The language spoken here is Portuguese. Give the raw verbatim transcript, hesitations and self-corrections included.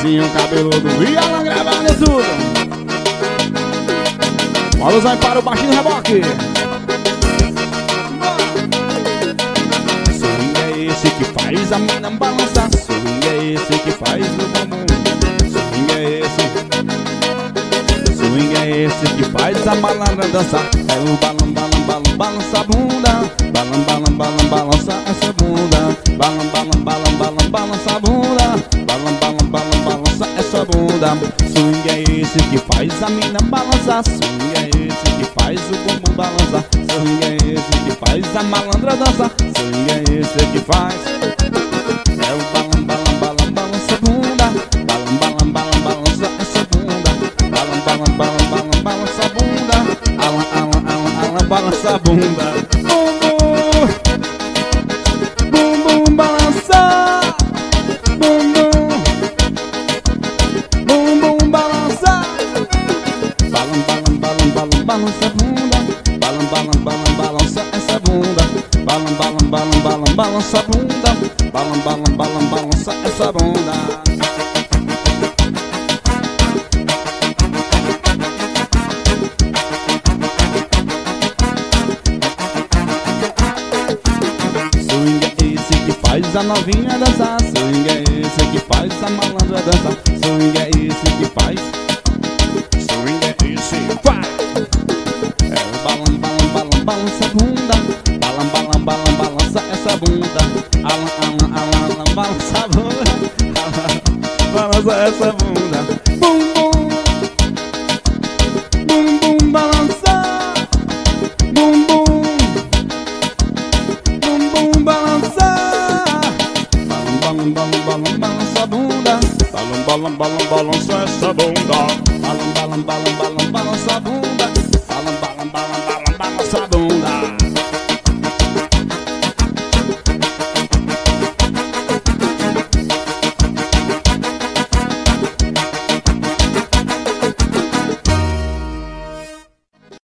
Zezinho cabeludo e Alan gravando tudo. Bola vai para o baixinho reboque. Swing é esse que faz a mina balançar. Swing é esse que faz o bumbum. Swing é esse. Swing é esse que faz a malandra dançar. É o balão, balão, balão, balança a bunda. Balão, balão, balão, balança essa bunda. Balão, balão, balão, balão, balança a bunda. Balão, balão, balão, balança essa bunda. Swing é esse que faz a mina balançar. Swing é esse que faz o bumbum balançar. Swing é esse que faz a malandra dançar. Swing é esse que faz. É o balão, balão, balão, balança a bunda. Balão, balão, balão, balança essa bunda. Balão, balão, balão, balão, balança a bunda. Alan, alan, alan, alan, balança a bunda. Bum, bum, bum, balança. Bum, bum, bum, bum, balança. Balão, balão, balão, balão, balança a bunda. Balão, balão, balão, balança essa bunda. Balão, balão, balão, balão, balança a bunda. Balão, balão, balão, balança essa bunda. Faz a novinha dançar, swing é esse que faz a malandra dançar. Swing é esse que faz. Swing é esse que faz. É o balão, balão, balão, balança a bunda. Balão, balão, balão, balança essa bunda. Alan, alan, alan, alan, balança a bunda. Alan, balança essa bunda. Bum, bum. Bum, bum, balança. Bum, bum. Bum, bum, balança. Balão, balão, balão, balança a bunda. Balão, balão, balão, balança essa bunda. Balão, balão, balão, balão, balança a bunda.